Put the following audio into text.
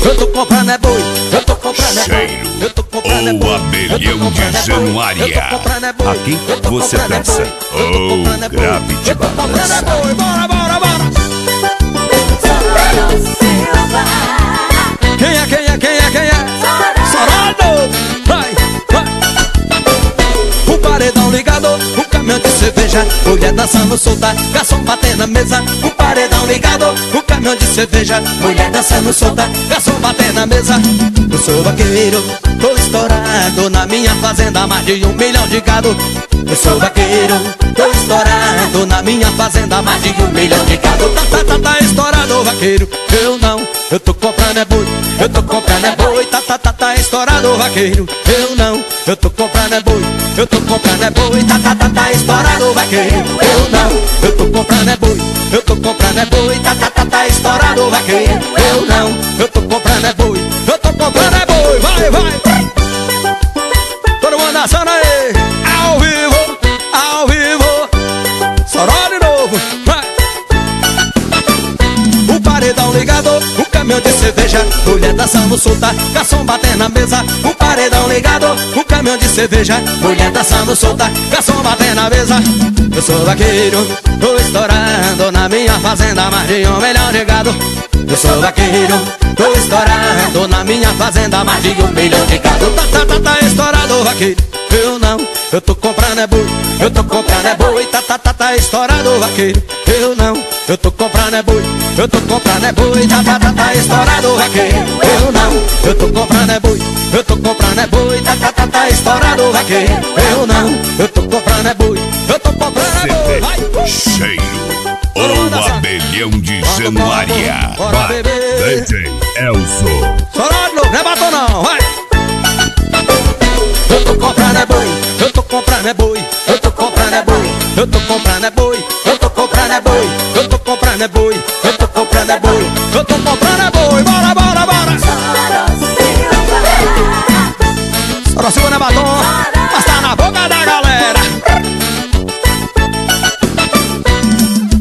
eu tô comprando é boi, eu tô comprando é boi, eu tô comprando é boi, o abelhão de Januária. Aqui você dança, Gravity balança. Bora, bora, bora. Quem é? Sorado! Vai, vai. O paredão ligado, o caminhão de cerveja, mulher dançando solta, garçom batendo na mesa. O paredão ligado, o caminhão de cerveja, mulher dançando solta, garçom batendo na mesa. Eu sou vaqueiro, tô estourado na minha fazenda, mais de 1 milhão de gado. Eu sou vaqueiro, tô estourado na minha fazenda, mais de 1 milhão de gado. Tá estourado, vaqueiro, eu não, eu tô comprando é boi, eu tô comprando é boi. Tá estourado, vaqueiro, eu não, eu tô comprando é boi, eu tô comprando é boi. Tá estourado, vaqueiro, eu não, eu tô comprando é boi, eu tô comprando é boi. Tá estourado, vaqueiro, eu não, eu tô comprando é boi, eu tô comprando é boi. Vai, vai. Todo mundo dançando aí, ao vivo, ao vivo. Soró de novo, vai. O paredão ligado, o caminhão de cerveja, mulher dançando solta, garçom batendo na mesa. O paredão ligado, o caminhão de cerveja, mulher dançando solta, garçom batendo na mesa. Eu sou vaqueiro, tô estourando na minha fazenda, mais de 1 milhão de gado. Eu sou vaqueiro, tô estourando na minha fazenda, mais de 1 milhão de gado. Tá estourado, vaqueiro, eu não, eu tô comprando é boi, eu tô comprando é boi. Tá estourado, vaqueiro, eu não, eu tô comprando é boi, eu tô comprando é boi. Tá estourado, vaqueiro, eu não, eu tô comprando é boi, eu tô comprando é boi. Tá estourado, vaqueiro, eu não, eu tô comprando é boi, eu tô comprando é boi. Vai. Cheiro, o abelhão de Januária. Vai, DJ Elzo. Soró de novo, não é batom não, vai. Eu tô comprando é boi, eu tô comprando é boi, eu tô comprando é boi, eu tô comprando é boi, eu tô comprando é boi, eu tô comprando é boi, eu tô comprando é boi, eu tô comprando é boi. Bora, bora, bora. Soró Silva, não é batom.